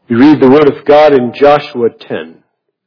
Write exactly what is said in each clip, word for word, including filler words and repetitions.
We read the Word of God in Joshua ten.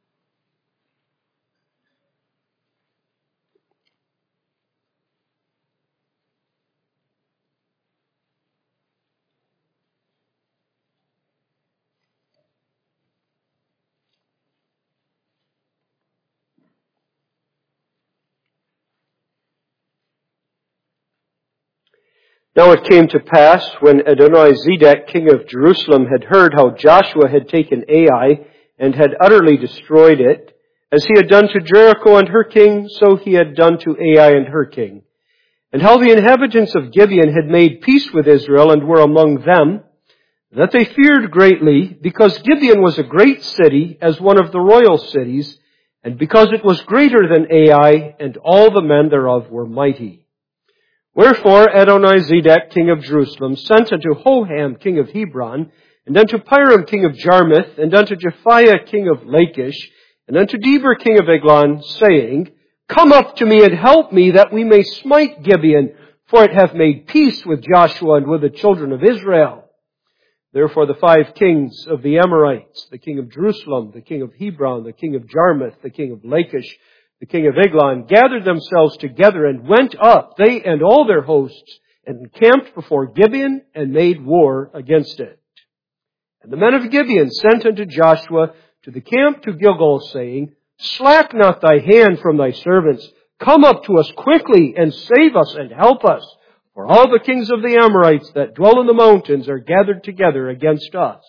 Now it came to pass, when Adonizedek, king of Jerusalem, had heard how Joshua had taken Ai and had utterly destroyed it, as he had done to Jericho and her king, so he had done to Ai and her king, and how the inhabitants of Gibeon had made peace with Israel and were among them, that they feared greatly, because Gibeon was a great city, as one of the royal cities, and because it was greater than Ai, and all the men thereof were mighty. Wherefore Adonizedek, king of Jerusalem, sent unto Hoham, king of Hebron, and unto Piram, king of Jarmuth, and unto Japhiah, king of Lachish, and unto Deber, king of Eglon, saying, Come up to me and help me, that we may smite Gibeon, for it hath made peace with Joshua and with the children of Israel. Therefore the five kings of the Amorites, the king of Jerusalem, the king of Hebron, the king of Jarmuth, the king of Lachish, the king of Eglon, gathered themselves together and went up, they and all their hosts, and encamped before Gibeon and made war against it. And the men of Gibeon sent unto Joshua to the camp to Gilgal, saying, Slack not thy hand from thy servants. Come up to us quickly and save us and help us. For all the kings of the Amorites that dwell in the mountains are gathered together against us.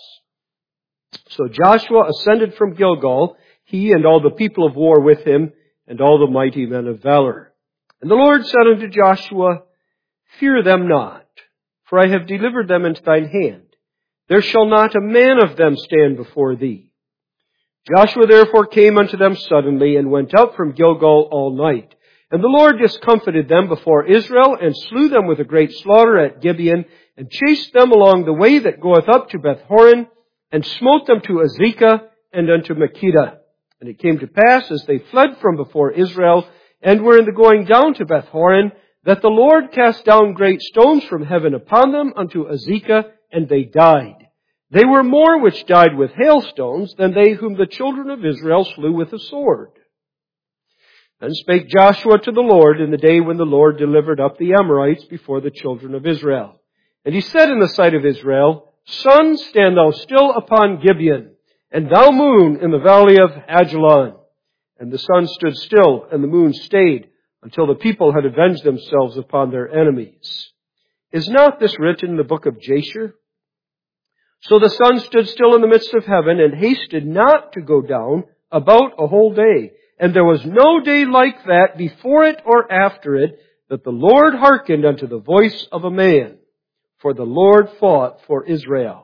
So Joshua ascended from Gilgal, he and all the people of war with him, and all the mighty men of valor. And the Lord said unto Joshua, Fear them not, for I have delivered them into thine hand. There shall not a man of them stand before thee. Joshua therefore came unto them suddenly, and went out from Gilgal all night. And the Lord discomfited them before Israel, and slew them with a great slaughter at Gibeon, and chased them along the way that goeth up to Beth-horon, and smote them to Azekah and unto Makkedah. And it came to pass, as they fled from before Israel, and were in the going down to Beth-horon, that the Lord cast down great stones from heaven upon them unto Azekah, and they died. They were more which died with hailstones than they whom the children of Israel slew with the sword. Then spake Joshua to the Lord in the day when the Lord delivered up the Amorites before the children of Israel. And he said in the sight of Israel, Sun, stand thou still upon Gibeon, and thou moon in the valley of Ajalon. And the sun stood still, and the moon stayed, until the people had avenged themselves upon their enemies. Is not this written in the book of Jasher? So the sun stood still in the midst of heaven, and hasted not to go down about a whole day. And there was no day like that before it or after it, that the Lord hearkened unto the voice of a man. For the Lord fought for Israel.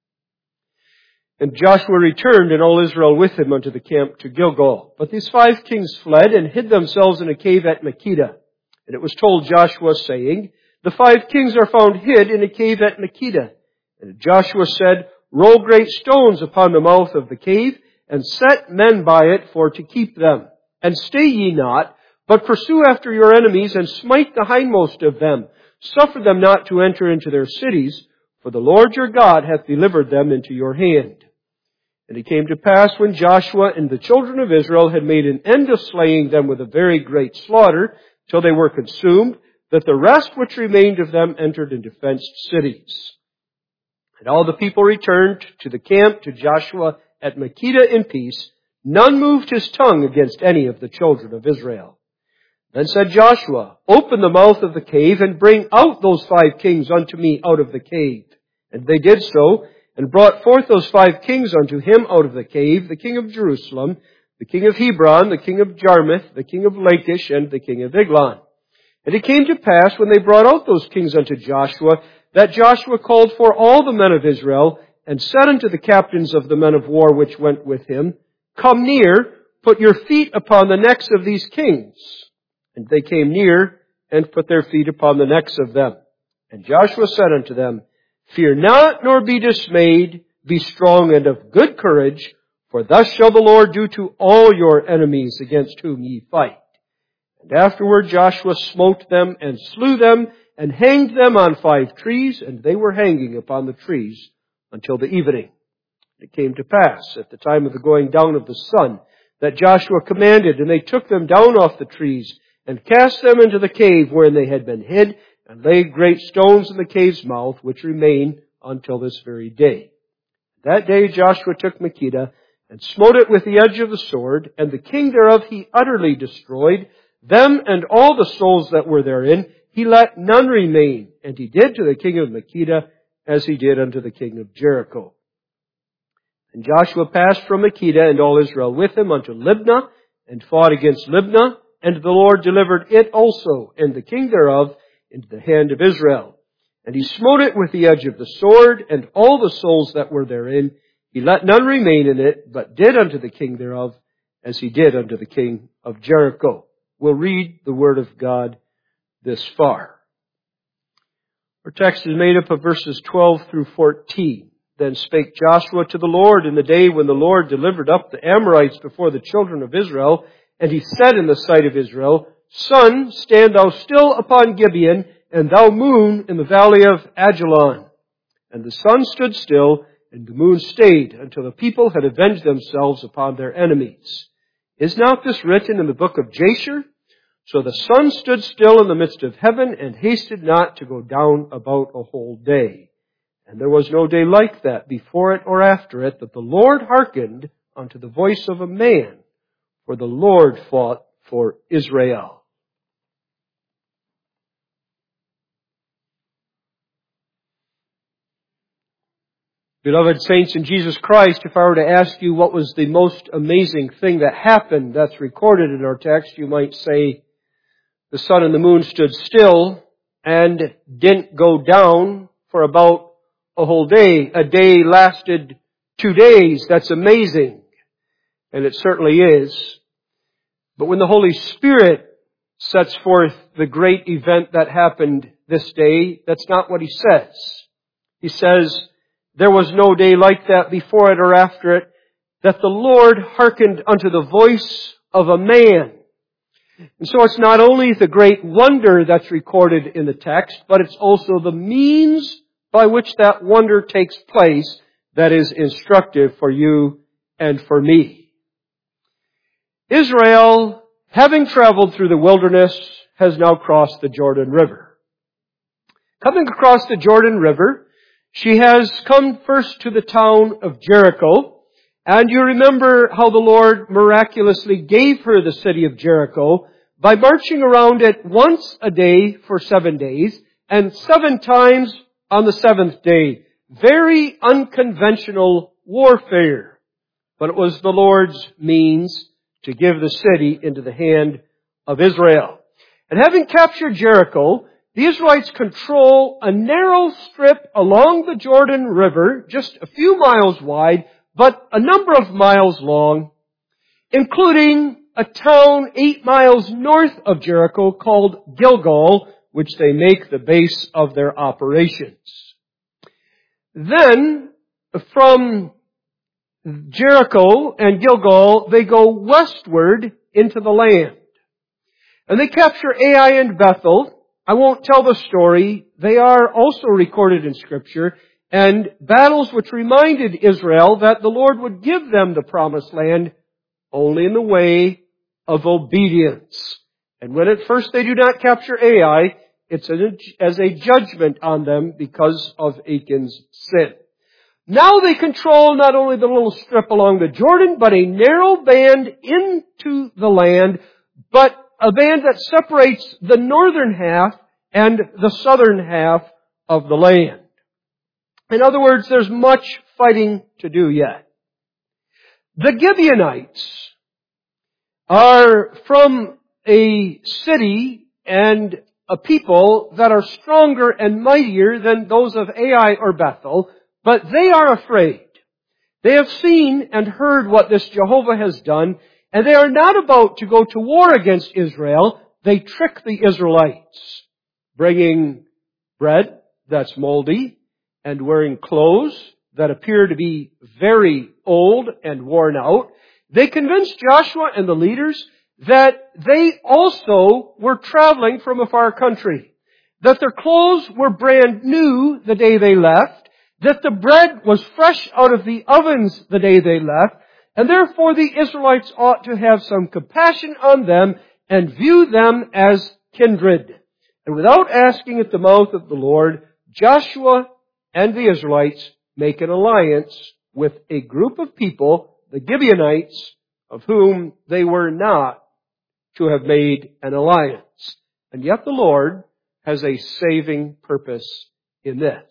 And Joshua returned, and all Israel with him, unto the camp to Gilgal. But these five kings fled, and hid themselves in a cave at Makkedah. And it was told Joshua, saying, The five kings are found hid in a cave at Makkedah. And Joshua said, Roll great stones upon the mouth of the cave, and set men by it for to keep them. And stay ye not, but pursue after your enemies, and smite the hindmost of them. Suffer them not to enter into their cities, for the Lord your God hath delivered them into your hand. And it came to pass, when Joshua and the children of Israel had made an end of slaying them with a very great slaughter, till they were consumed, that the rest which remained of them entered into fenced cities. And all the people returned to the camp to Joshua at Makkedah in peace. None moved his tongue against any of the children of Israel. Then said Joshua, Open the mouth of the cave, and bring out those five kings unto me out of the cave. And they did so, and brought forth those five kings unto him out of the cave, the king of Jerusalem, the king of Hebron, the king of Jarmuth, the king of Lachish, and the king of Eglon. And it came to pass, when they brought out those kings unto Joshua, that Joshua called for all the men of Israel, and said unto the captains of the men of war which went with him, Come near, put your feet upon the necks of these kings. And they came near, and put their feet upon the necks of them. And Joshua said unto them, Fear not, nor be dismayed. Be strong and of good courage, for thus shall the Lord do to all your enemies against whom ye fight. And afterward Joshua smote them and slew them, and hanged them on five trees, and they were hanging upon the trees until the evening. It came to pass at the time of the going down of the sun that Joshua commanded, and they took them down off the trees and cast them into the cave wherein they had been hid, and laid great stones in the cave's mouth, which remain until this very day. That day Joshua took Makkedah and smote it with the edge of the sword, and the king thereof he utterly destroyed, them and all the souls that were therein. He let none remain, and he did to the king of Makkedah as he did unto the king of Jericho. And Joshua passed from Makkedah and all Israel with him unto Libnah, and fought against Libnah, and the Lord delivered it also, and the king thereof, into the hand of Israel. And he smote it with the edge of the sword, and all the souls that were therein. He let none remain in it, but did unto the king thereof as he did unto the king of Jericho. We'll read the word of God this far. Our text is made up of verses twelve through fourteen. Then spake Joshua to the Lord in the day when the Lord delivered up the Amorites before the children of Israel. And he said in the sight of Israel, Sun, stand thou still upon Gibeon, and thou moon in the valley of Ajalon. And the sun stood still, and the moon stayed, until the people had avenged themselves upon their enemies. Is not this written in the book of Jasher? So the sun stood still in the midst of heaven, and hasted not to go down about a whole day. And there was no day like that before it or after it, that the Lord hearkened unto the voice of a man, for the Lord fought for Israel. Beloved saints in Jesus Christ, if I were to ask you what was the most amazing thing that happened that's recorded in our text, you might say the sun and the moon stood still and didn't go down for about a whole day. A day lasted two days. That's amazing. And it certainly is. But when the Holy Spirit sets forth the great event that happened this day, that's not what He says. He says, there was no day like that before it or after it, that the Lord hearkened unto the voice of a man. And so it's not only the great wonder that's recorded in the text, but it's also the means by which that wonder takes place that is instructive for you and for me. Israel, having traveled through the wilderness, has now crossed the Jordan River. Coming across the Jordan River, she has come first to the town of Jericho, and you remember how the Lord miraculously gave her the city of Jericho by marching around it once a day for seven days, and seven times on the seventh day. Very unconventional warfare, but it was the Lord's means to give the city into the hand of Israel. And having captured Jericho, the Israelites control a narrow strip along the Jordan River, just a few miles wide, but a number of miles long, including a town eight miles north of Jericho called Gilgal, which they make the base of their operations. Then, from Jericho and Gilgal, they go westward into the land. And they capture Ai and Bethel. I won't tell the story. They are also recorded in Scripture, and battles which reminded Israel that the Lord would give them the promised land only in the way of obedience. And when at first they do not capture Ai, it's as a judgment on them because of Achan's sin. Now they control not only the little strip along the Jordan, but a narrow band into the land, but a band that separates the northern half and the southern half of the land. In other words, there's much fighting to do yet. The Gibeonites are from a city and a people that are stronger and mightier than those of Ai or Bethel, but they are afraid. They have seen and heard what this Jehovah has done, and they are not about to go to war against Israel. They trick the Israelites, bringing bread that's moldy and wearing clothes that appear to be very old and worn out. They convinced Joshua and the leaders that they also were traveling from a far country, that their clothes were brand new the day they left, that the bread was fresh out of the ovens the day they left, and therefore the Israelites ought to have some compassion on them and view them as kindred. And without asking at the mouth of the Lord, Joshua and the Israelites make an alliance with a group of people, the Gibeonites, of whom they were not to have made an alliance. And yet the Lord has a saving purpose in this.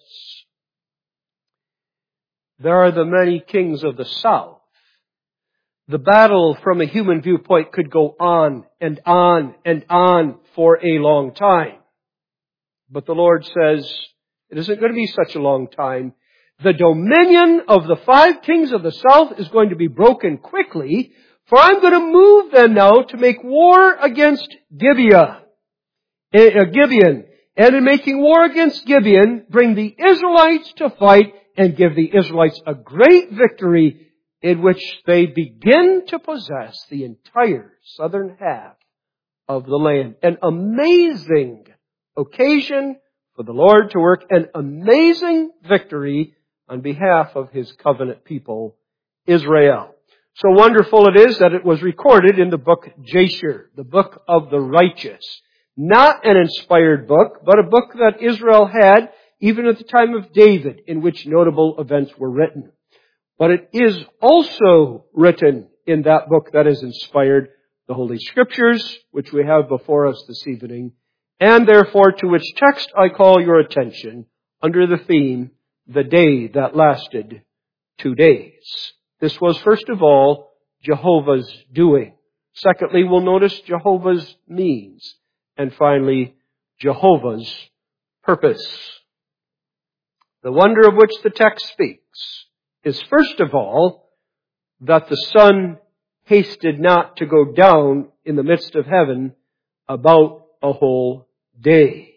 There are the many kings of the south. The battle from a human viewpoint could go on and on and on for a long time. But the Lord says, it isn't going to be such a long time. The dominion of the five kings of the south is going to be broken quickly, for I'm going to move them now to make war against Gibeah, uh, Gibeon. And in making war against Gibeon, bring the Israelites to fight and give the Israelites a great victory in which they begin to possess the entire southern half of the land. An amazing occasion for the Lord to work an amazing victory on behalf of His covenant people, Israel. So wonderful it is that it was recorded in the book Jasher, the book of the righteous. Not an inspired book, but a book that Israel had even at the time of David, in which notable events were written. But it is also written in that book that is inspired, the Holy Scriptures, which we have before us this evening, and therefore to which text I call your attention under the theme, the day that lasted two days. This was, first of all, Jehovah's doing. Secondly, we'll notice Jehovah's means. And finally, Jehovah's purpose. The wonder of which the text speaks is, first of all, that the sun hasted not to go down in the midst of heaven about a whole day.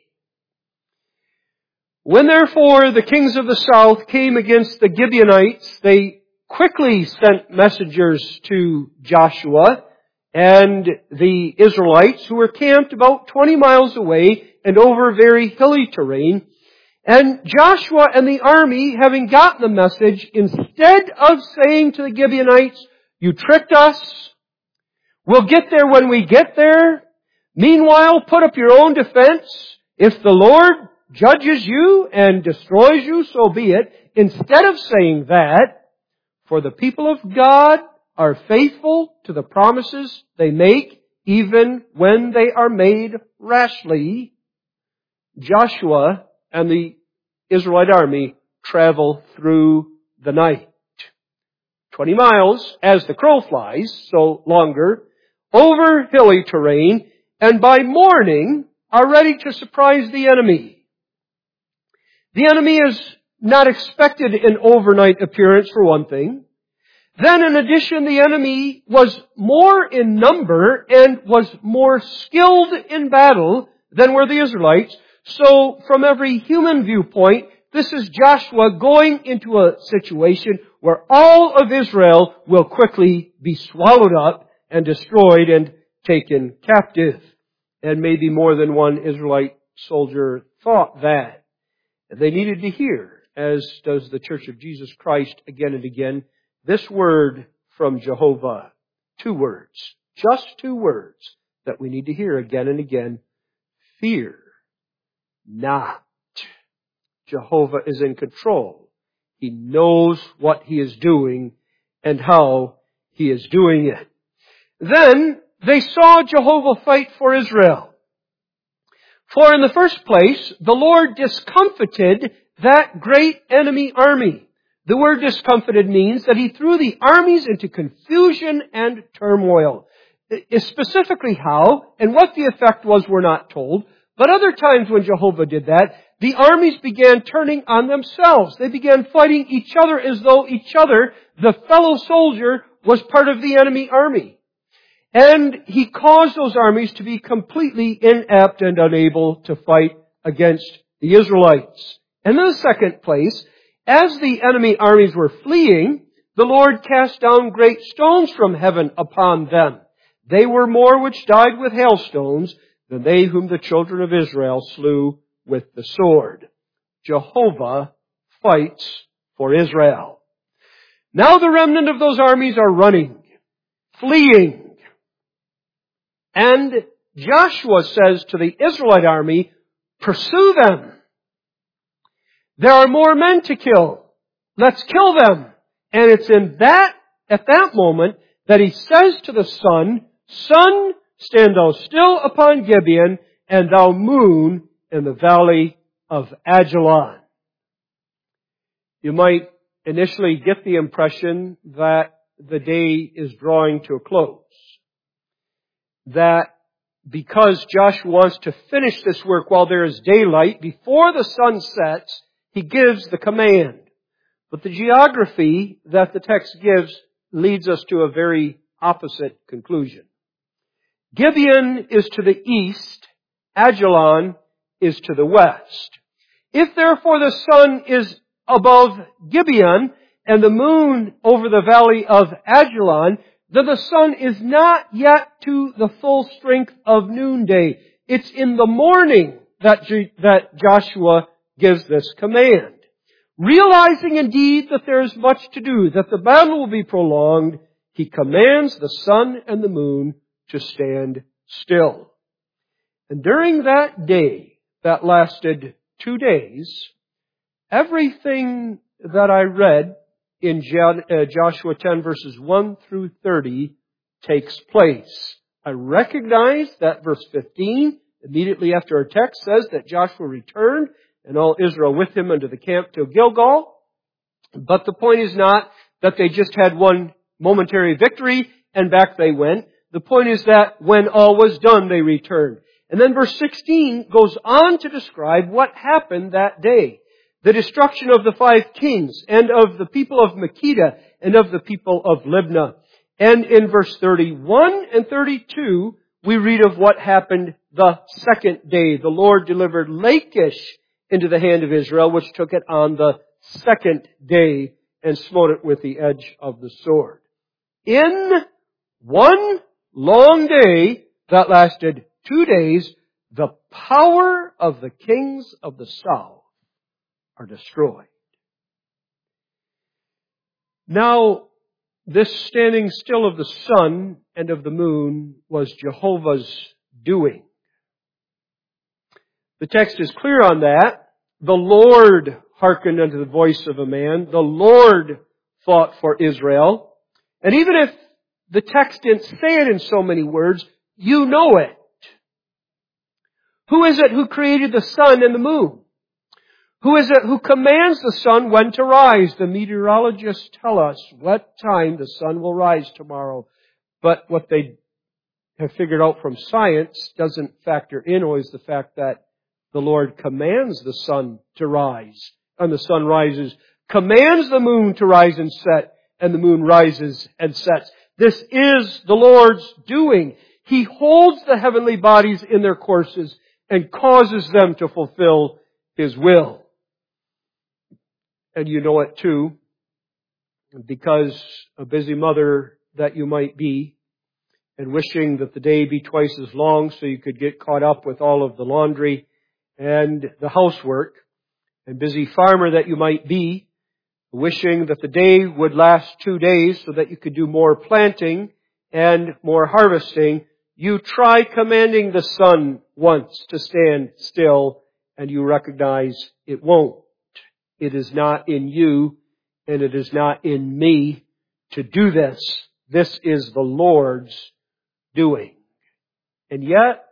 When therefore the kings of the south came against the Gibeonites, they quickly sent messengers to Joshua and the Israelites, who were camped about twenty miles away and over very hilly terrain. And Joshua and the army, having gotten the message, instead of saying to the Gibeonites, you tricked us, we'll get there when we get there, meanwhile put up your own defense, if the Lord judges you and destroys you, so be it. Instead of saying that, for the people of God are faithful to the promises they make, even when they are made rashly, Joshua and the Israelite army travel through the night. Twenty miles, as the crow flies, so longer, over hilly terrain, and by morning are ready to surprise the enemy. The enemy is not expected an overnight appearance, for one thing. Then, in addition, the enemy was more in number and was more skilled in battle than were the Israelites. So, from every human viewpoint, this is Joshua going into a situation where all of Israel will quickly be swallowed up and destroyed and taken captive. And maybe more than one Israelite soldier thought that. They needed to hear, as does the Church of Jesus Christ again and again, this word from Jehovah. Two words. Just two words that we need to hear again and again. Fear not. Jehovah is in control. He knows what He is doing and how He is doing it. Then they saw Jehovah fight for Israel. For in the first place, the Lord discomfited that great enemy army. The word discomfited means that He threw the armies into confusion and turmoil. Specifically how and what the effect was, we're not told. But other times when Jehovah did that, the armies began turning on themselves. They began fighting each other as though each other, the fellow soldier, was part of the enemy army. And He caused those armies to be completely inept and unable to fight against the Israelites. And in the second place, as the enemy armies were fleeing, the Lord cast down great stones from heaven upon them. They were more which died with hailstones than they whom the children of Israel slew with the sword. Jehovah fights for Israel. Now the remnant of those armies are running, fleeing. And Joshua says to the Israelite army, pursue them. There are more men to kill. Let's kill them. And it's in that, at that moment, that he says to the sun, Sun, stand thou still upon Gibeon, and thou moon in the valley of Ajalon. You might initially get the impression that the day is drawing to a close. That because Joshua wants to finish this work while there is daylight, before the sun sets, he gives the command. But the geography that the text gives leads us to a very opposite conclusion. Gibeon is to the east, Ajalon is to the west. If therefore the sun is above Gibeon and the moon over the valley of Ajalon, then the sun is not yet to the full strength of noonday. It's in the morning that, G- that Joshua gives this command. Realizing indeed that there is much to do, that the battle will be prolonged, he commands the sun and the moon to stand still. And during that day, that lasted two days, everything that I read in Joshua ten verses one through thirty takes place. I recognize that verse fifteen, immediately after our text, says that Joshua returned and all Israel with him unto the camp to Gilgal. But the point is not that they just had one momentary victory and back they went. The point is that when all was done, they returned. And then verse sixteen goes on to describe what happened that day. The destruction of the five kings, and of the people of Makkedah, and of the people of Libnah. And in verse thirty-one and thirty-two, we read of what happened the second day. The Lord delivered Lachish into the hand of Israel, which took it on the second day, and smote it with the edge of the sword. In one long day that lasted two days, the power of the kings of the south are destroyed. Now, this standing still of the sun and of the moon was Jehovah's doing. The text is clear on that. The Lord hearkened unto the voice of a man. The Lord fought for Israel. And even if the text didn't say it in so many words, you know it. Who is it who created the sun and the moon? Who is it who commands the sun when to rise? The meteorologists tell us what time the sun will rise tomorrow. But what they have figured out from science doesn't factor in always the fact that the Lord commands the sun to rise, and the sun rises, commands the moon to rise and set, and the moon rises and sets. This is the Lord's doing. He holds the heavenly bodies in their courses and causes them to fulfill His will. And you know it too, because a busy mother that you might be, and wishing that the day be twice as long so you could get caught up with all of the laundry and the housework, and busy farmer that you might be, wishing that the day would last two days so that you could do more planting and more harvesting, you try commanding the sun once to stand still, and you recognize it won't. It is not in you, and it is not in me to do this. This is the Lord's doing. And yet,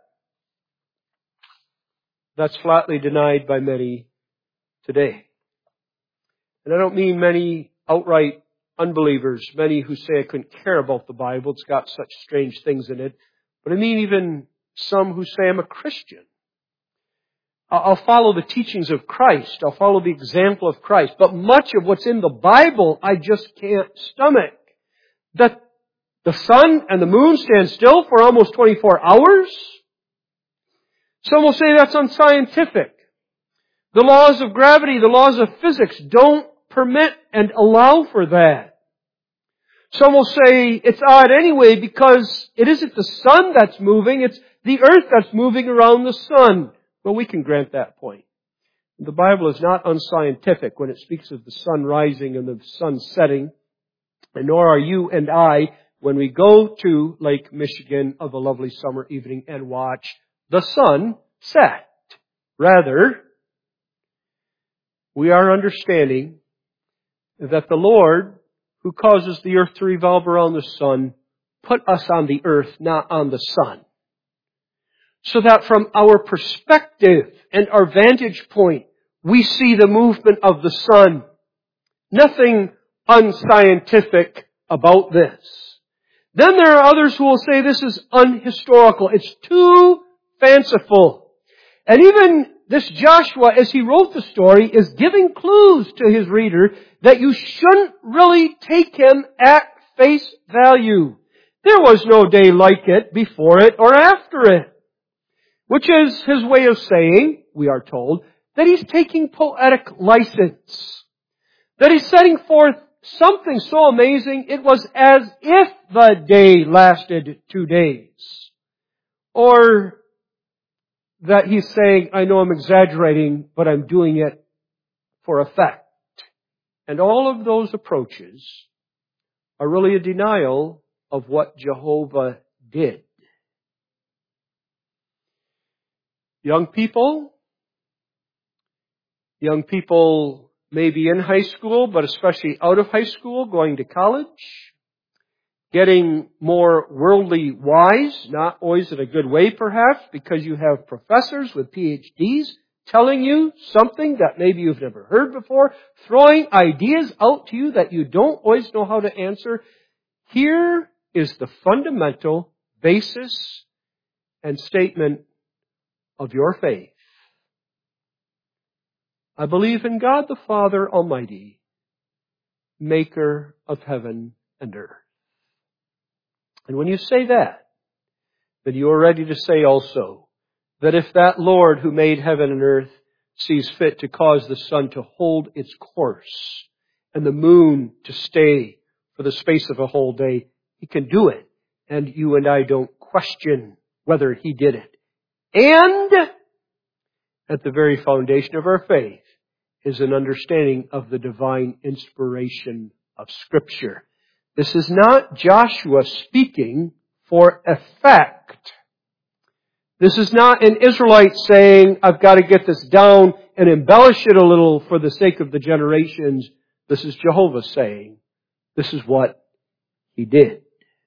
that's flatly denied by many today. And I don't mean many outright unbelievers, many who say I couldn't care about the Bible, it's got such strange things in it. But I mean even some who say I'm a Christian. I'll follow the teachings of Christ. I'll follow the example of Christ. But much of what's in the Bible I just can't stomach. That the sun and the moon stand still for almost twenty-four hours? Some will say that's unscientific. The laws of gravity, the laws of physics don't permit and allow for that. Some will say it's odd anyway because it isn't the sun that's moving, it's the earth that's moving around the sun. Well, we can grant that point. The Bible is not unscientific when it speaks of the sun rising and the sun setting, and nor are you and I when we go to Lake Michigan of a lovely summer evening and watch the sun set. Rather, we are understanding that the Lord, who causes the earth to revolve around the sun, put us on the earth, not on the sun. So that from our perspective and our vantage point, we see the movement of the sun. Nothing unscientific about this. Then there are others who will say this is unhistorical. It's too fanciful. And even this Joshua, as he wrote the story, is giving clues to his reader that you shouldn't really take him at face value. There was no day like it before it or after it. Which is his way of saying, we are told, that he's taking poetic license. That he's setting forth something so amazing it was as if the day lasted two days. Or that he's saying, I know I'm exaggerating, but I'm doing it for effect. And all of those approaches are really a denial of what Jehovah did. Young people, young people may be in high school, but especially out of high school, going to college, getting more worldly wise, not always in a good way perhaps, because you have professors with P H Ds telling you something that maybe you've never heard before, throwing ideas out to you that you don't always know how to answer. Here is the fundamental basis and statement of your faith. I believe in God the Father Almighty, maker of heaven and earth. And when you say that, then you are ready to say also that if that Lord who made heaven and earth sees fit to cause the sun to hold its course and the moon to stay for the space of a whole day, He can do it. And you and I don't question whether He did it. And at the very foundation of our faith is an understanding of the divine inspiration of Scripture. This is not Joshua speaking for effect. This is not an Israelite saying, I've got to get this down and embellish it a little for the sake of the generations. This is Jehovah saying, this is what He did.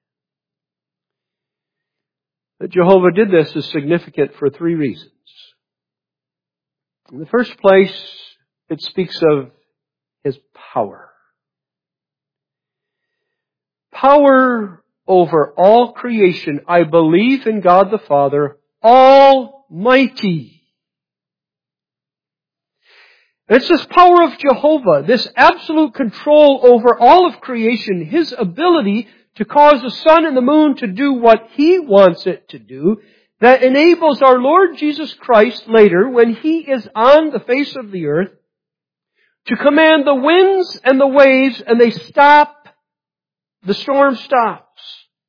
That Jehovah did this is significant for three reasons. In the first place, it speaks of His power. Power over all creation. I believe in God the Father Almighty. And it's this power of Jehovah, this absolute control over all of creation, His ability to cause the sun and the moon to do what He wants it to do, that enables our Lord Jesus Christ later, when He is on the face of the earth, to command the winds and the waves, and they stop, the storm stops.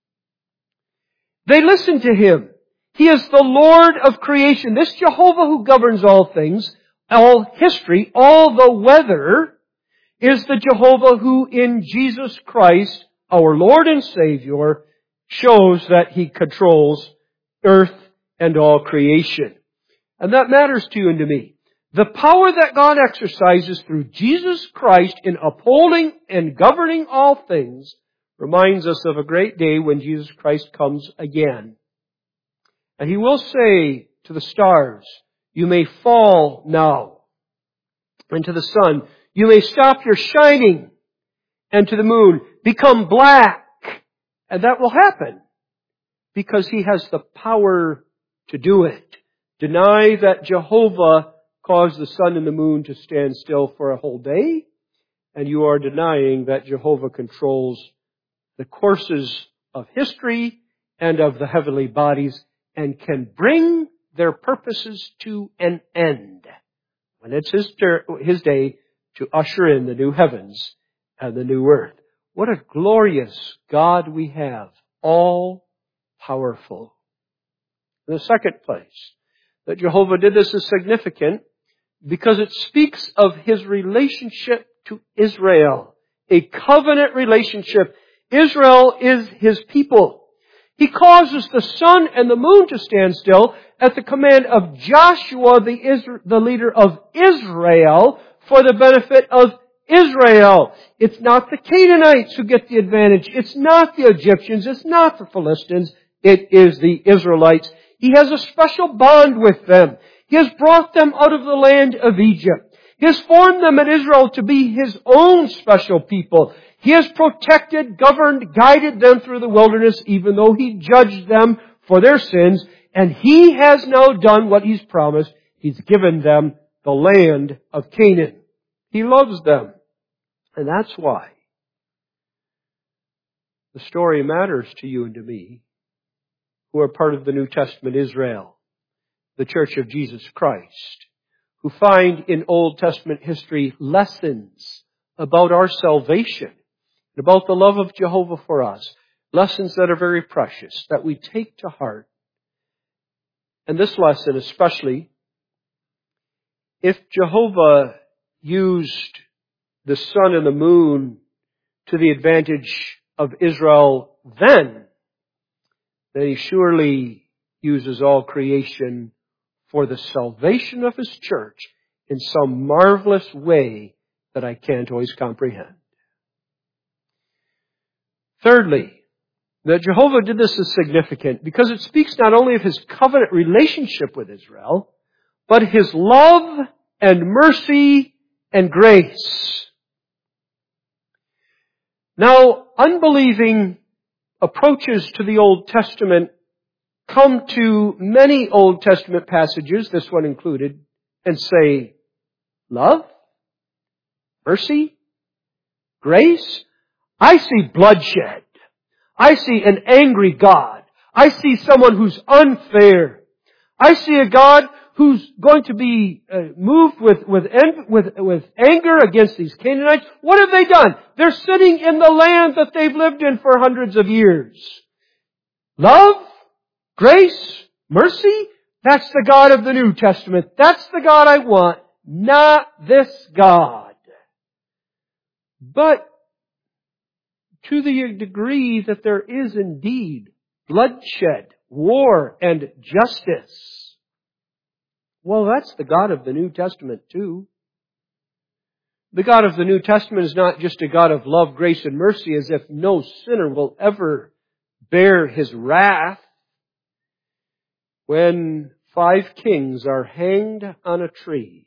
They listen to Him. He is the Lord of creation. This Jehovah who governs all things, all history, all the weather, is the Jehovah who in Jesus Christ, our Lord and Savior, shows that He controls earth and all creation. And that matters to you and to me. The power that God exercises through Jesus Christ in upholding and governing all things reminds us of a great day when Jesus Christ comes again. And He will say to the stars, you may fall now. And to the sun, you may stop your shining. And to the moon, become black. And that will happen because He has the power to do it. Deny that Jehovah caused the sun and the moon to stand still for a whole day, and you are denying that Jehovah controls the courses of history and of the heavenly bodies and can bring their purposes to an end when it's His, ter- his day to usher in the new heavens and the new earth. What a glorious God we have, all powerful. In the second place, that Jehovah did this is significant because it speaks of His relationship to Israel. A covenant relationship. Israel is His people. He causes the sun and the moon to stand still at the command of Joshua, the, Isra- the leader of Israel, for the benefit of Israel. It's not the Canaanites who get the advantage. It's not the Egyptians. It's not the Philistines. It is the Israelites. He has a special bond with them. He has brought them out of the land of Egypt. He has formed them in Israel to be His own special people. He has protected, governed, guided them through the wilderness, even though He judged them for their sins. And He has now done what He's promised. He's given them the land of Canaan. He loves them. And that's why the story matters to you and to me, who are part of the New Testament Israel, the Church of Jesus Christ, who find in Old Testament history lessons about our salvation, about the love of Jehovah for us, lessons that are very precious, that we take to heart. And this lesson especially, if Jehovah used the sun and the moon to the advantage of Israel then, then He surely uses all creation for the salvation of His church in some marvelous way that I can't always comprehend. Thirdly, that Jehovah did this is significant because it speaks not only of His covenant relationship with Israel, but His love and mercy and grace. Now, unbelieving approaches to the Old Testament come to many Old Testament passages, this one included, and say, love? Mercy? Grace? I see bloodshed. I see an angry God. I see someone who's unfair. I see a God who's going to be uh, moved with, with, with, with anger against these Canaanites. What have they done? They're sitting in the land that they've lived in for hundreds of years. Love? Grace? Mercy? That's the God of the New Testament. That's the God I want, not this God. But to the degree that there is indeed bloodshed, war, and justice, well, that's the God of the New Testament too. The God of the New Testament is not just a God of love, grace, and mercy, as if no sinner will ever bear His wrath. When five kings are hanged on a tree,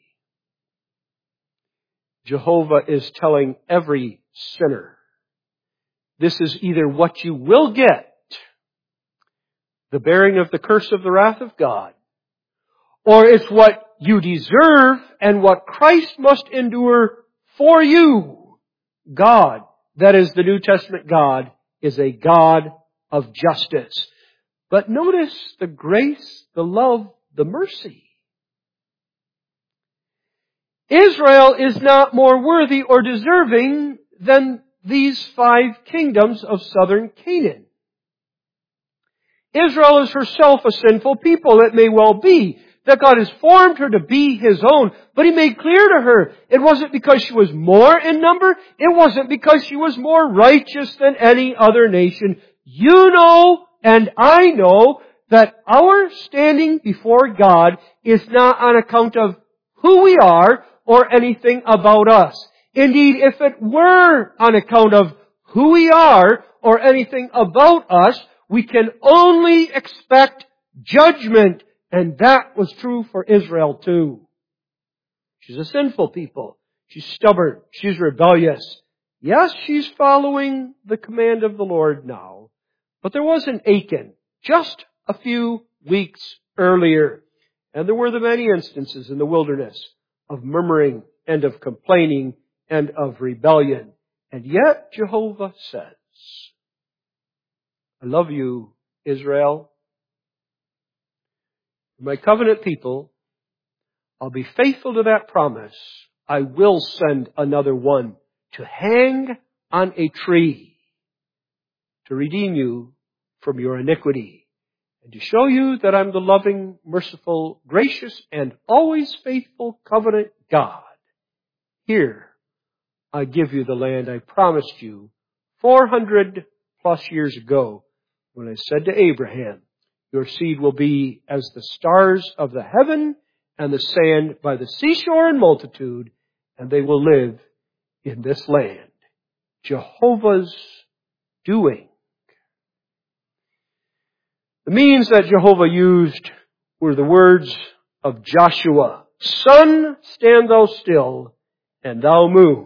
Jehovah is telling every sinner, this is either what you will get, the bearing of the curse of the wrath of God, or it's what you deserve and what Christ must endure for you. God, that is the New Testament God, is a God of justice. But notice the grace, the love, the mercy. Israel is not more worthy or deserving than these five kingdoms of southern Canaan. Israel is herself a sinful people. It may well be that God has formed her to be His own, but He made clear to her it wasn't because she was more in number. It wasn't because she was more righteous than any other nation. You know, and I know, that our standing before God is not on account of who we are or anything about us. Indeed, if it were on account of who we are or anything about us, we can only expect judgment. And that was true for Israel too. She's a sinful people. She's stubborn. She's rebellious. Yes, she's following the command of the Lord now. But there was an Achan just a few weeks earlier. And there were the many instances in the wilderness of murmuring and of complaining and of rebellion. And yet Jehovah says, I love you, Israel. My covenant people, I'll be faithful to that promise. I will send another one to hang on a tree to redeem you from your iniquity. And to show you that I'm the loving, merciful, gracious, and always faithful covenant God, here I give you the land I promised you four hundred plus years ago when I said to Abraham, your seed will be as the stars of the heaven and the sand by the seashore in multitude, and they will live in this land. Jehovah's doing. The means that Jehovah used were the words of Joshua. Sun, stand thou still, and thou moon.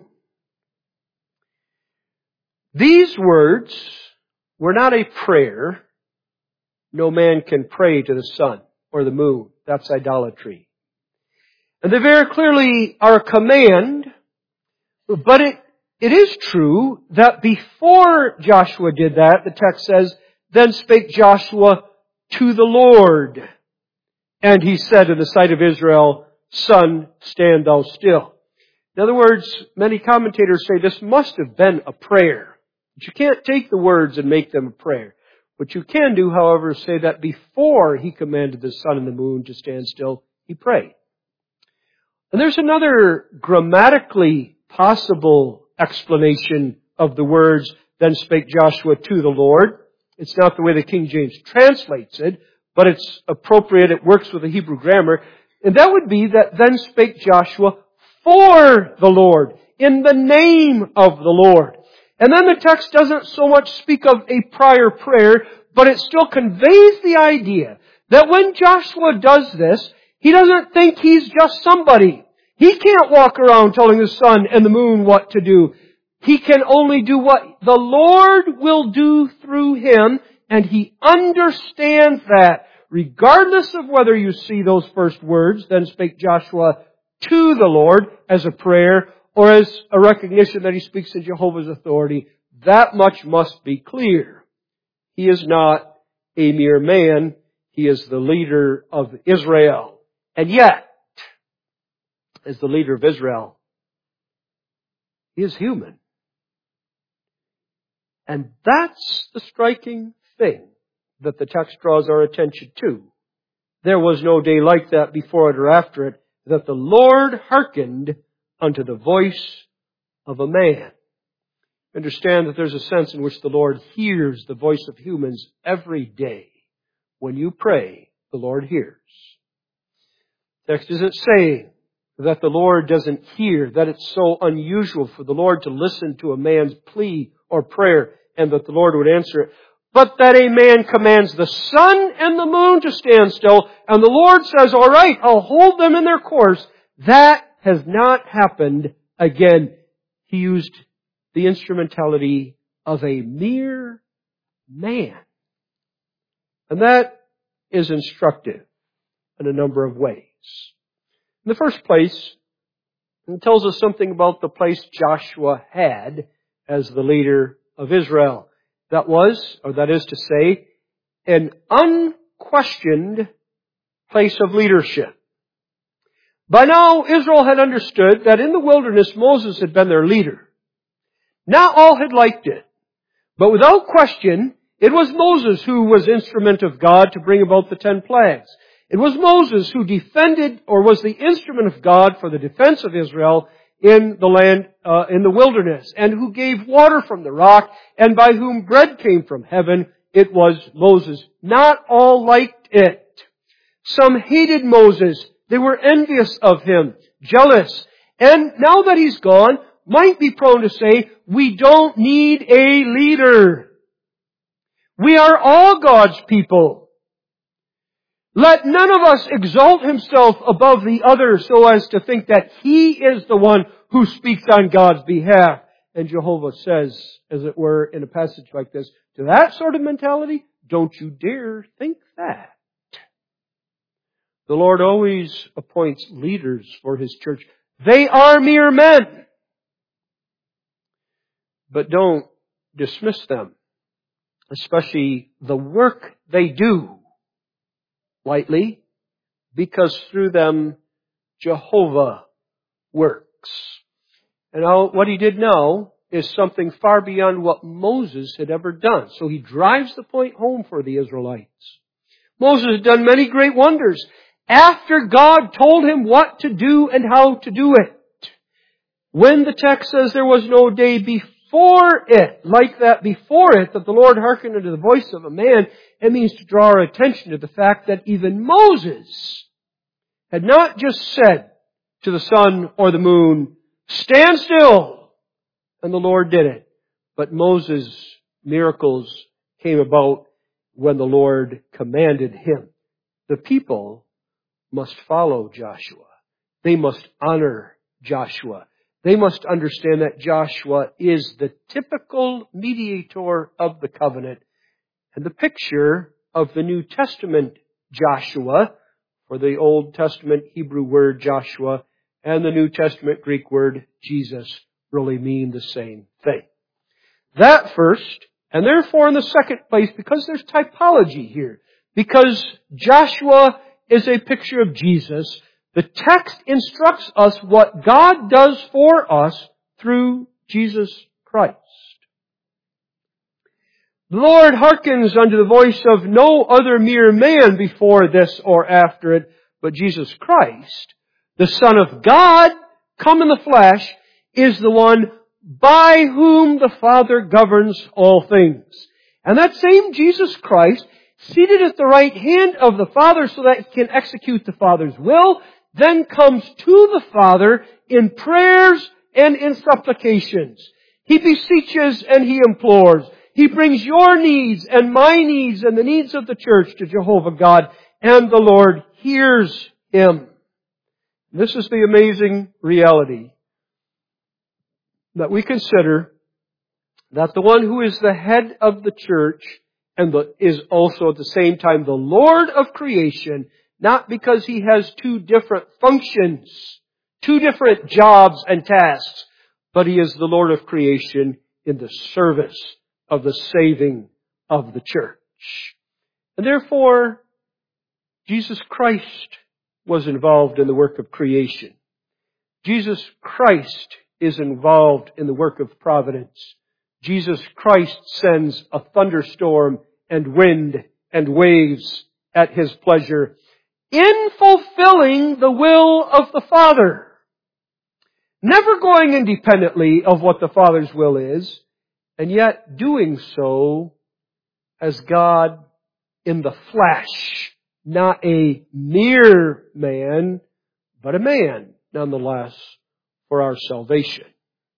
These words were not a prayer. No man can pray to the sun or the moon. That's idolatry. And they very clearly are a command, but it, it is true that before Joshua did that, the text says, then spake Joshua to the Lord, and he said in the sight of Israel, Sun, stand thou still. In other words, many commentators say this must have been a prayer. But you can't take the words and make them a prayer. What you can do, however, is say that before he commanded the sun and the moon to stand still, he prayed. And there's another grammatically possible explanation of the words, then spake Joshua to the Lord. It's not the way the King James translates it, but it's appropriate. It works with the Hebrew grammar. And that would be that then spake Joshua for the Lord, in the name of the Lord. And then the text doesn't so much speak of a prior prayer, but it still conveys the idea that when Joshua does this, he doesn't think he's just somebody. He can't walk around telling the sun and the moon what to do. He can only do what the Lord will do through him, and he understands that, regardless of whether you see those first words, then spake Joshua to the Lord, as a prayer, or as a recognition that he speaks in Jehovah's authority. That much must be clear. He is not a mere man. He is the leader of Israel. And yet, as the leader of Israel, he is human. And that's the striking thing that the text draws our attention to. There was no day like that before it or after it, that the Lord hearkened unto the voice of a man. Understand that there's a sense in which the Lord hears the voice of humans every day. When you pray, the Lord hears. The text isn't saying that the Lord doesn't hear, that it's so unusual for the Lord to listen to a man's plea or prayer and that the Lord would answer it, but that a man commands the sun and the moon to stand still, and the Lord says, all right, I'll hold them in their course. That has not happened again. He used the instrumentality of a mere man. And that is instructive in a number of ways. In the first place, it tells us something about the place Joshua had as the leader of Israel. That was, or that is to say, an unquestioned place of leadership. By now, Israel had understood that in the wilderness, Moses had been their leader. Not all had liked it, but without question, it was Moses who was instrument of God to bring about the ten plagues. It was Moses who defended, or was the instrument of God for the defense of Israel in the land, uh, in the wilderness, and who gave water from the rock, and by whom bread came from heaven. It was Moses. Not all liked it. Some hated Moses. They were envious of him, jealous. And now that he's gone, might be prone to say, we don't need a leader. We are all God's people. Let none of us exalt himself above the other so as to think that he is the one who speaks on God's behalf. And Jehovah says, as it were, in a passage like this, to that sort of mentality, don't you dare think that. The Lord always appoints leaders for His church. They are mere men. But don't dismiss them, especially the work they do, lightly, because through them Jehovah works. And now, what He did now is something far beyond what Moses had ever done. So He drives the point home for the Israelites. Moses had done many great wonders after God told him what to do and how to do it. When the text says there was no day before it, like that before it, that the Lord hearkened unto the voice of a man, it means to draw our attention to the fact that even Moses had not just said to the sun or the moon, stand still, and the Lord did it. But Moses' miracles came about when the Lord commanded him. The people must follow Joshua. They must honor Joshua. They must understand that Joshua is the typical mediator of the covenant and the picture of the New Testament Joshua, for the Old Testament Hebrew word Joshua and the New Testament Greek word Jesus really mean the same thing. That first, and therefore in the second place, because there's typology here, because Joshua is a picture of Jesus, the text instructs us what God does for us through Jesus Christ. The Lord hearkens unto the voice of no other mere man before this or after it, but Jesus Christ, the Son of God, come in the flesh, is the one by whom the Father governs all things. And that same Jesus Christ, seated at the right hand of the Father so that He can execute the Father's will, then comes to the Father in prayers and in supplications. He beseeches and He implores. He brings your needs and my needs and the needs of the church to Jehovah God, and the Lord hears him. This is the amazing reality that we consider, that the one who is the head of the church and the, is also at the same time the Lord of creation, not because He has two different functions, two different jobs and tasks, but He is the Lord of creation in the service of the saving of the church. And therefore, Jesus Christ was involved in the work of creation. Jesus Christ is involved in the work of providence. Jesus Christ sends a thunderstorm and wind and waves at His pleasure in fulfilling the will of the Father. Never going independently of what the Father's will is, and yet doing so as God in the flesh, not a mere man, but a man nonetheless for our salvation.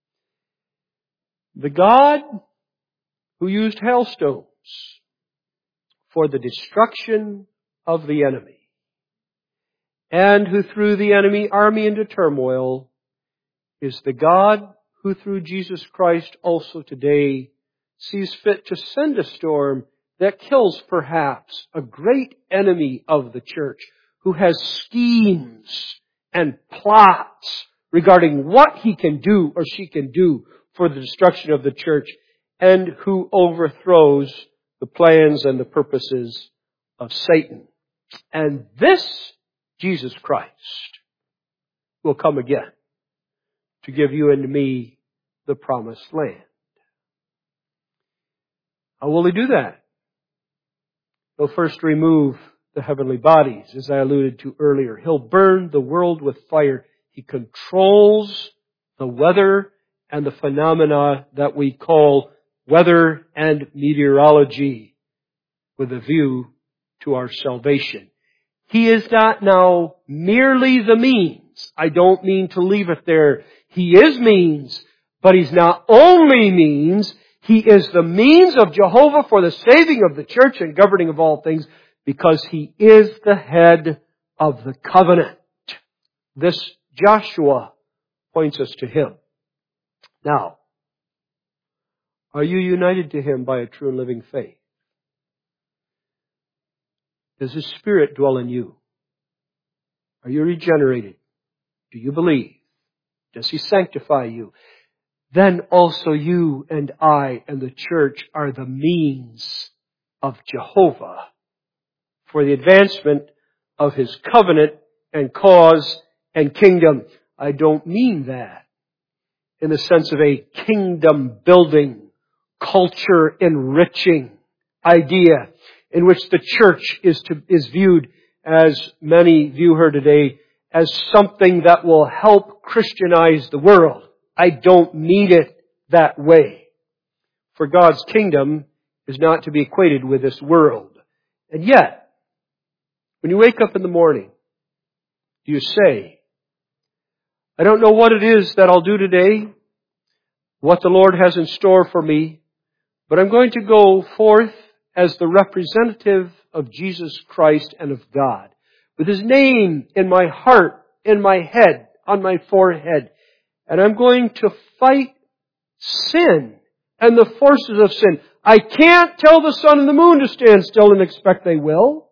The God who used hailstones for the destruction of the enemy, and who threw the enemy army into turmoil, is the God who through Jesus Christ also today sees fit to send a storm that kills perhaps a great enemy of the church who has schemes and plots regarding what he can do or she can do for the destruction of the church, and who overthrows the plans and the purposes of Satan. And this Jesus Christ will come again to give you and me the promised land. How will He do that? He'll first remove the heavenly bodies, as I alluded to earlier. He'll burn the world with fire. He controls the weather and the phenomena that we call weather and meteorology with a view to our salvation. He is not now merely the means. I don't mean to leave it there. He is means, but He's not only means. He is the means of Jehovah for the saving of the church and governing of all things, because He is the head of the covenant. This Joshua points us to Him. Now, are you united to Him by a true and living faith? Does His Spirit dwell in you? Are you regenerated? Do you believe? Does He sanctify you? Then also you and I and the church are the means of Jehovah for the advancement of His covenant and cause and kingdom. I don't mean that in the sense of a kingdom building, culture enriching idea. in which the church is to, is viewed, as many view her today, as something that will help Christianize the world. I don't need it that way. For God's kingdom is not to be equated with this world. And yet, when you wake up in the morning, do you say, I don't know what it is that I'll do today, what the Lord has in store for me, but I'm going to go forth as the representative of Jesus Christ and of God, with His name in my heart, in my head, on my forehead. And I'm going to fight sin and the forces of sin. I can't tell the sun and the moon to stand still and expect they will.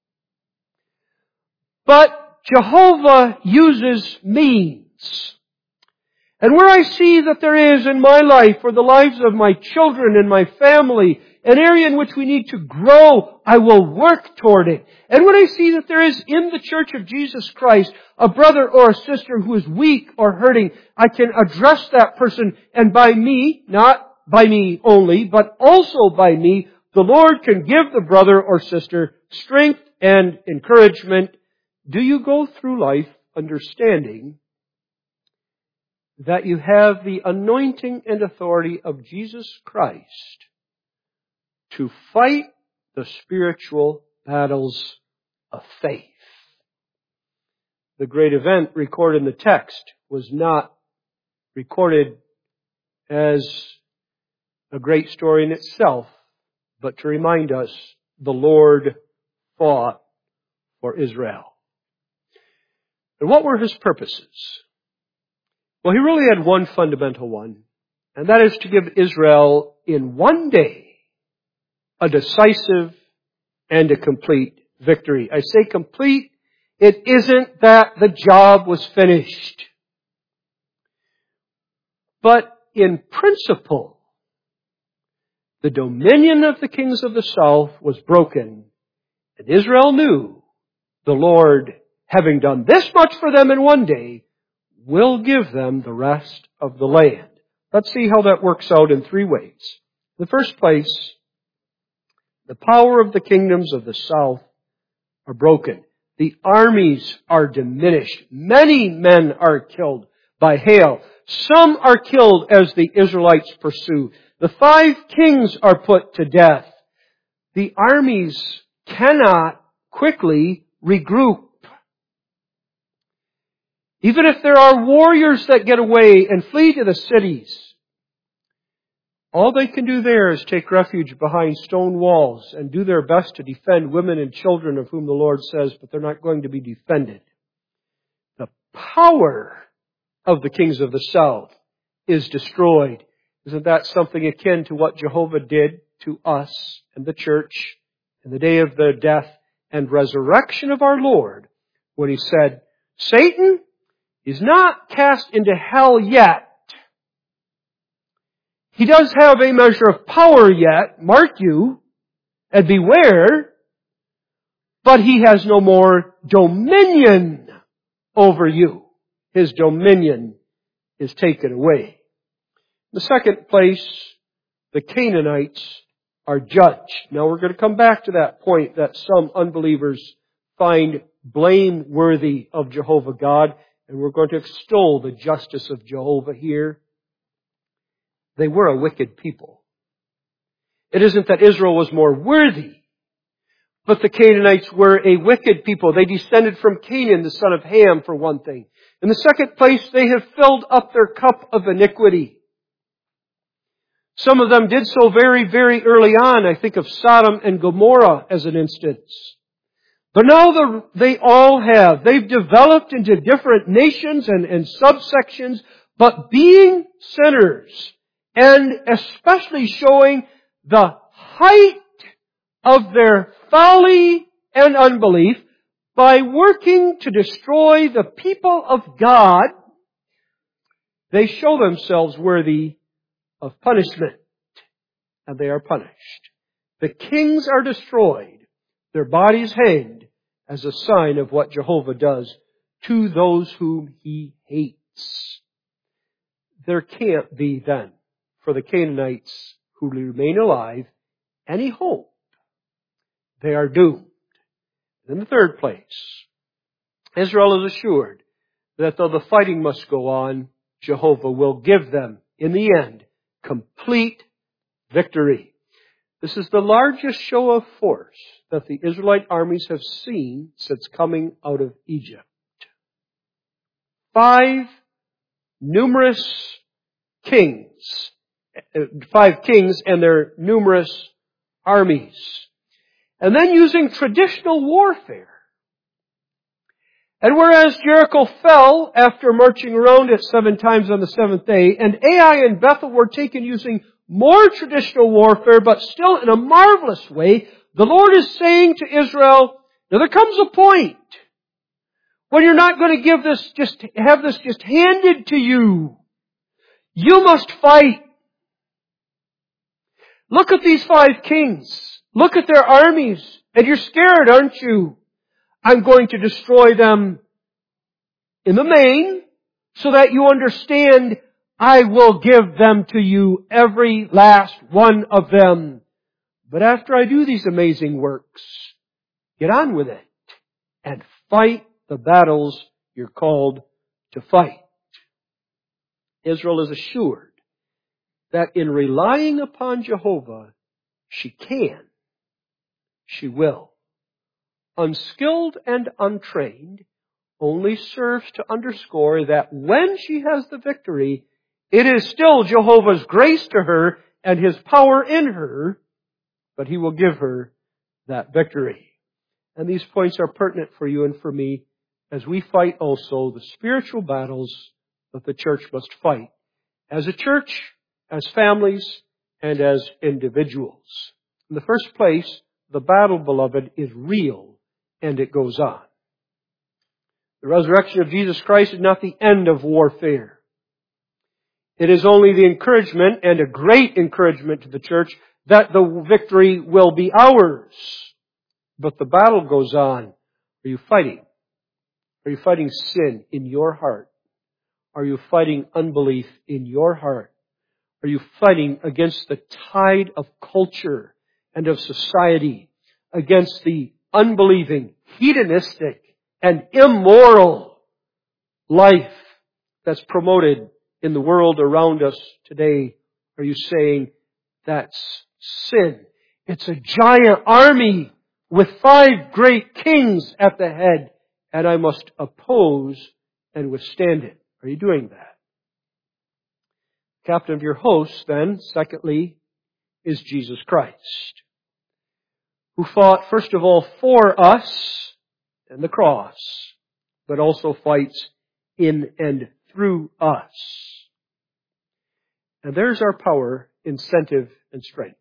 But Jehovah uses means. And where I see that there is in my life, or the lives of my children and my family, an area in which we need to grow, I will work toward it. And when I see that there is in the Church of Jesus Christ a brother or a sister who is weak or hurting, I can address that person, and by me, not by me only, but also by me, the Lord can give the brother or sister strength and encouragement. Do you go through life understanding that you have the anointing and authority of Jesus Christ to fight the spiritual battles of faith? The great event recorded in the text was not recorded as a great story in itself, but to remind us the Lord fought for Israel. And what were His purposes? Well, He really had one fundamental one, and that is to give Israel in one day a decisive and a complete victory. I say complete, it isn't that the job was finished. But in principle, the dominion of the kings of the south was broken, and Israel knew the Lord, having done this much for them in one day, will give them the rest of the land. Let's see how that works out in three ways. In the first place, the power of the kingdoms of the south are broken. The armies are diminished. Many men are killed by hail. Some are killed as the Israelites pursue. The five kings are put to death. The armies cannot quickly regroup. Even if there are warriors that get away and flee to the cities, all they can do there is take refuge behind stone walls and do their best to defend women and children of whom the Lord says, but they're not going to be defended. The power of the kings of the south is destroyed. Isn't that something akin to what Jehovah did to us and the church in the day of the death and resurrection of our Lord, when He said, Satan is not cast into hell yet. He does have a measure of power yet, mark you, and beware, but he has no more dominion over you. His dominion is taken away. In the second place, the Canaanites are judged. Now we're going to come back to that point that some unbelievers find blameworthy of Jehovah God, and we're going to extol the justice of Jehovah here. They were a wicked people. It isn't that Israel was more worthy, but the Canaanites were a wicked people. They descended from Canaan, the son of Ham, for one thing. In the second place, they have filled up their cup of iniquity. Some of them did so very, very early on. I think of Sodom and Gomorrah as an instance. But now the, they all have. They've developed into different nations and, and subsections, but being sinners, and especially showing the height of their folly and unbelief by working to destroy the people of God, they show themselves worthy of punishment, and they are punished. The kings are destroyed, their bodies hanged, as a sign of what Jehovah does to those whom He hates. There can't be then, for the Canaanites who remain alive, any hope they are doomed. In the third place, Israel is assured that though the fighting must go on, Jehovah will give them, in the end, complete victory. This is the largest show of force that the Israelite armies have seen since coming out of Egypt. Five numerous kings, five kings and their numerous armies. And then using traditional warfare. And whereas Jericho fell after marching around it seven times on the seventh day, and Ai and Bethel were taken using more traditional warfare, but still in a marvelous way, the Lord is saying to Israel, now there comes a point when you're not going to give this, just have this just handed to you. You must fight. Look at these five kings. Look at their armies. And you're scared, aren't you? I'm going to destroy them in the main so that you understand I will give them to you, every last one of them. But after I do these amazing works, get on with it and fight the battles you're called to fight. Israel is assured that in relying upon Jehovah, she can, she will. Unskilled and untrained only serves to underscore that when she has the victory, it is still Jehovah's grace to her and His power in her, but He will give her that victory. And these points are pertinent for you and for me as we fight also the spiritual battles that the church must fight as a church, as families, and as individuals. In the first place, the battle, beloved, is real, and it goes on. The resurrection of Jesus Christ is not the end of warfare. It is only the encouragement, and a great encouragement to the church, that the victory will be ours. But the battle goes on. Are you fighting? Are you fighting sin in your heart? Are you fighting unbelief in your heart? Are you fighting against the tide of culture and of society, against the unbelieving, hedonistic, and immoral life that's promoted in the world around us today? Are you saying that's sin? It's a giant army with five great kings at the head, and I must oppose and withstand it. Are you doing that? Captain of your hosts, then, secondly, is Jesus Christ, who fought, first of all, for us and the cross, but also fights in and through us. And there's our power, incentive, and strength.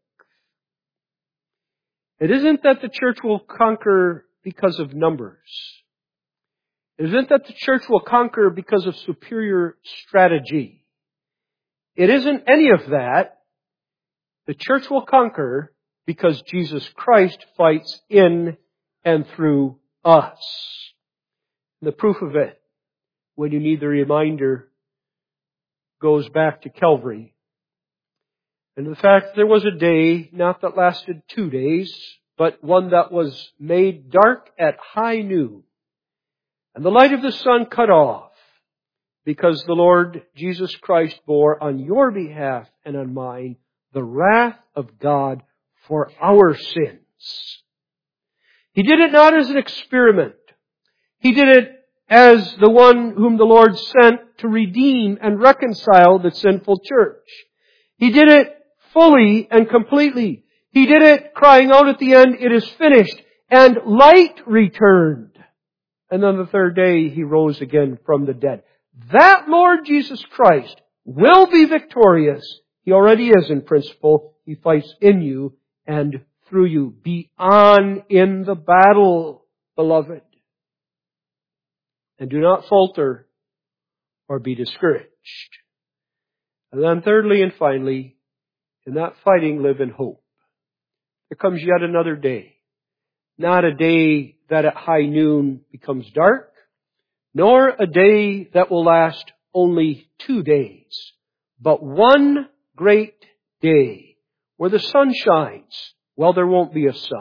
It isn't that the church will conquer because of numbers. It isn't that the church will conquer because of superior strategy. It isn't any of that. The church will conquer because Jesus Christ fights in and through us. The proof of it, when you need the reminder, goes back to Calvary. And the fact there was a day, not that lasted two days, but one that was made dark at high noon, and the light of the sun cut off, because the Lord Jesus Christ bore on your behalf and on mine the wrath of God for our sins. He did it not as an experiment. He did it as the one whom the Lord sent to redeem and reconcile the sinful church. He did it fully and completely. He did it crying out at the end, "It is finished," and light returned. And on the third day, He rose again from the dead. That Lord Jesus Christ will be victorious. He already is in principle. He fights in you and through you. Be on in the battle, beloved. And do not falter or be discouraged. And then thirdly and finally, in that fighting, live in hope. There comes yet another day. Not a day that at high noon becomes dark, nor a day that will last only two days, but one great day where the sun shines. Well, there won't be a sun.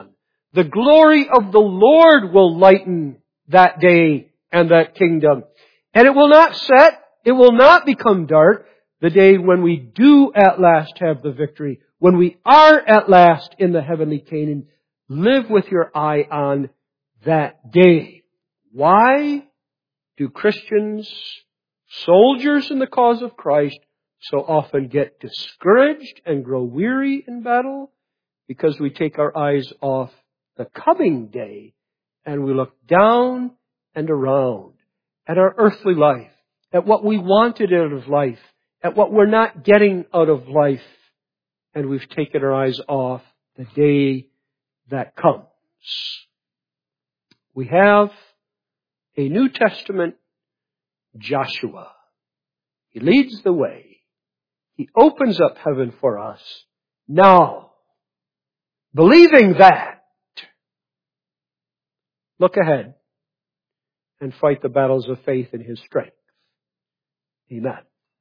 The glory of the Lord will lighten that day and that kingdom. And it will not set, it will not become dark the day when we do at last have the victory, when we are at last in the heavenly Canaan. Live with your eye on that day. Why do Christians, soldiers in the cause of Christ, so often get discouraged and grow weary in battle? Because we take our eyes off the coming day and we look down and around at our earthly life, at what we wanted out of life, at what we're not getting out of life, and we've taken our eyes off the day that comes. We have a New Testament Joshua. He leads the way. He opens up heaven for us. Now, believing that, look ahead and fight the battles of faith in His strength. Amen.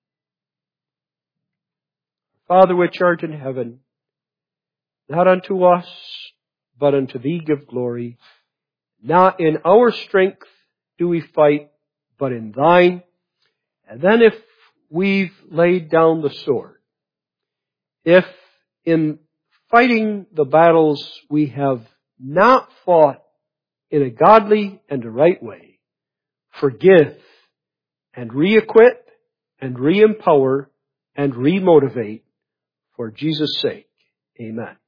Father which art in heaven, not unto us, but unto Thee give glory. Not in our strength do we fight, but in Thine. And then if we've laid down the sword, if in fighting the battles we have not fought in a godly and a right way, forgive and re-equip and re-empower and re-motivate for Jesus' sake. Amen.